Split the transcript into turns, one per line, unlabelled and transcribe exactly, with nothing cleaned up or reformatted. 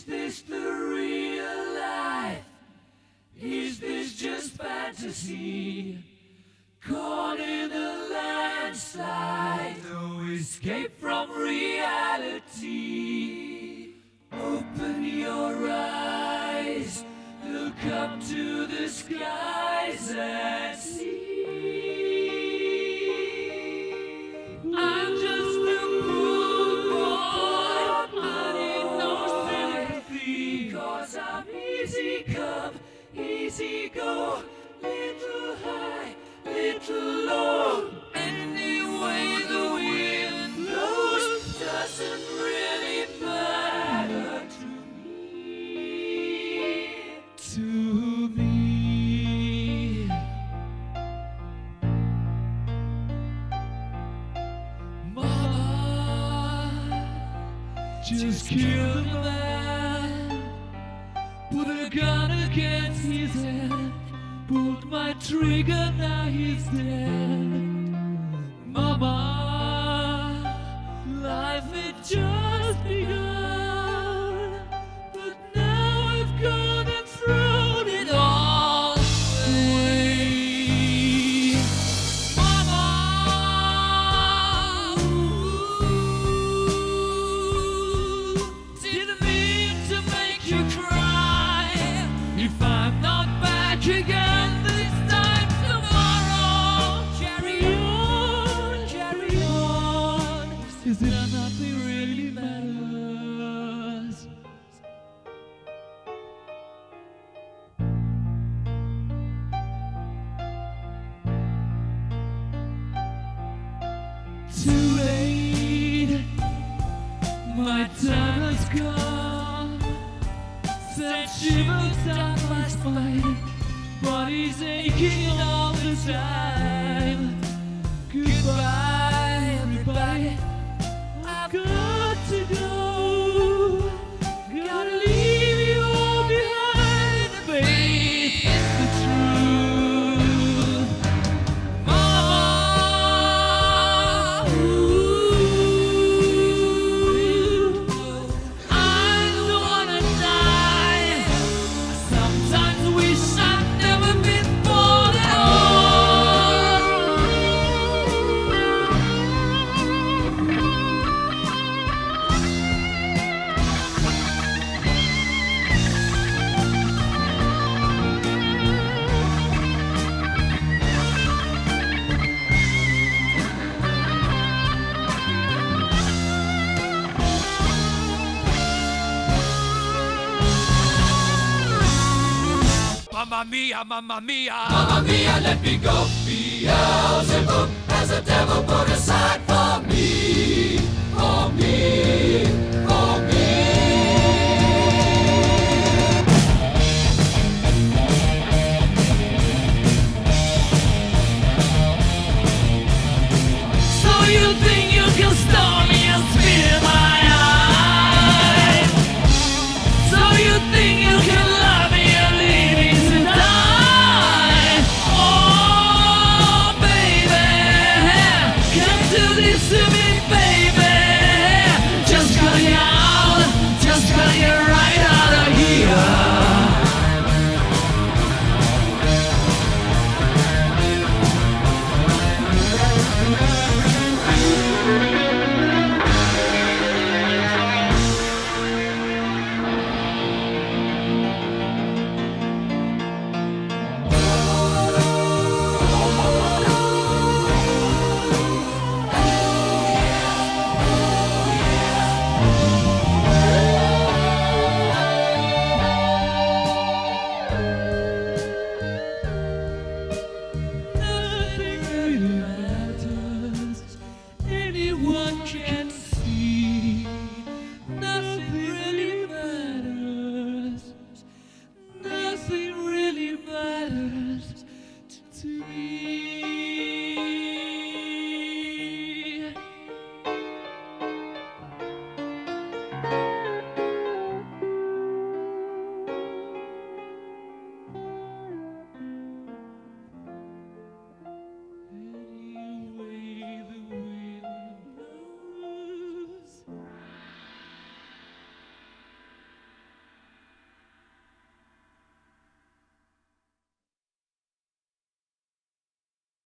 this the real life? Is this just fantasy? Caught in a landslide, no escape from reality. Open your eyes, look up to the skies and see. I'm just a poor boy, I need no sympathy, 'cause I'm easy come, easy go, little high, little low. Any way the wind blows doesn't really matter to me. To me. Mama just killed a man, put a gun against his head, pulled my trigger, now he's dead. Mama, life had just begun, but now I've gone and thrown it all away. Mama, ooh, didn't mean to make you cry. If I'm not back again this time tomorrow, carry on, carry on. Is it nothing really matters? Too late, my time has come. Sent shivers down my spine, body's aching all the time. Goodbye, everybody, I've got to go. Gotta leave you all behind and face the truth. Mama, ooh, I don't wanna die. Sometimes wish I'd never been born at Mamma mia, mamma mia,
Mamma mia, let me go. Beelzebub has a devil put aside for me, for me.